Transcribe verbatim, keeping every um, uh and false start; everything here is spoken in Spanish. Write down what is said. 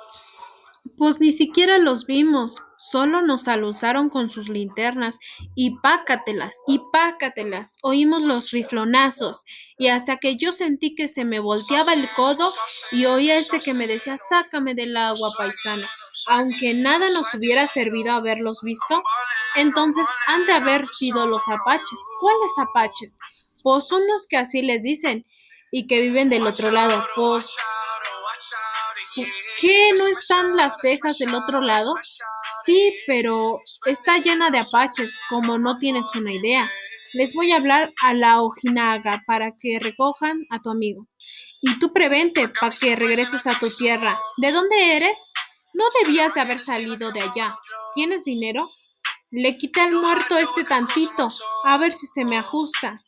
Pues ni siquiera los vimos, solo nos alusaron con sus linternas y pácatelas, y pácatelas, oímos los riflonazos, y hasta que yo sentí que se me volteaba el codo y oía este que me decía, sácame del agua, paisano, aunque nada nos hubiera servido haberlos visto. Entonces han de haber sido los apaches. ¿Cuáles apaches? Pues son los que así les dicen, y que viven del otro lado. Pues ¿qué? ¿No están las Texas del otro lado? Sí, pero está llena de apaches, como no tienes una idea. Les voy a hablar a la Ojinaga para que recojan a tu amigo. Y tú prevente para que regreses a tu tierra. ¿De dónde eres? No debías de haber salido de allá. ¿Tienes dinero? Le quité al muerto este tantito, a ver si se me ajusta.